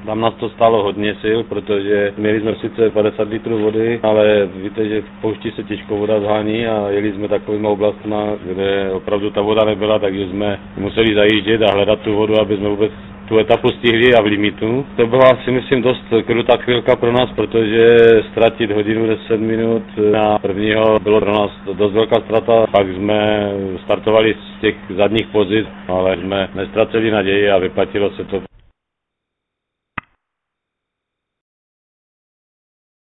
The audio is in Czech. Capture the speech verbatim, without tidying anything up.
Tam nás to stálo hodně sil, protože měli jsme sice padesát litrů vody, ale víte, že v poušti se těžko voda zhání a jeli jsme takovýma oblastma, kde opravdu ta voda nebyla, takže jsme museli zajíždět a hledat tu vodu, aby jsme vůbec tu etapu stihli a v limitu. To byla, si myslím, dost krutá chvilka pro nás, protože ztratit hodinu deset minut na prvního bylo pro nás dost velká strata. Pak jsme startovali z těch zadních pozic, ale jsme nestratili naději a vyplatilo se to.